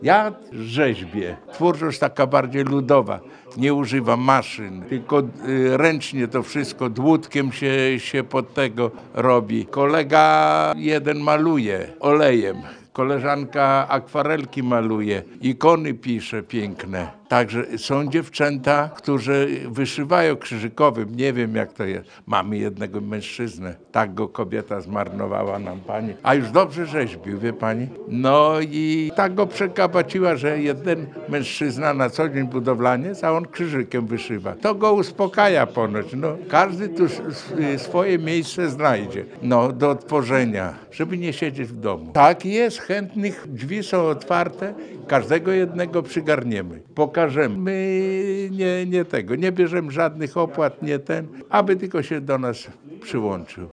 Ja rzeźbię. Twórczość taka bardziej ludowa. Nie używam maszyn, tylko ręcznie to wszystko dłutkiem się pod tego robi. Kolega jeden maluje olejem. Koleżanka akwarelki maluje, ikony pisze piękne. Także są dziewczęta, którzy wyszywają krzyżykowym. Nie wiem jak to jest. Mamy jednego mężczyznę. Tak go kobieta zmarnowała nam pani. A już dobrze rzeźbił, wie pani? No i tak go przekabaciła, że jeden mężczyzna na co dzień budowlaniec, a on krzyżykiem wyszywa. To go uspokaja ponoć. No, każdy tu swoje miejsce znajdzie. No, do tworzenia, żeby nie siedzieć w domu. Tak jest, chętnych, drzwi są otwarte, każdego jednego przygarniemy. Pokażemy. My nie bierzemy żadnych opłat, nie ten, aby tylko się do nas przyłączył.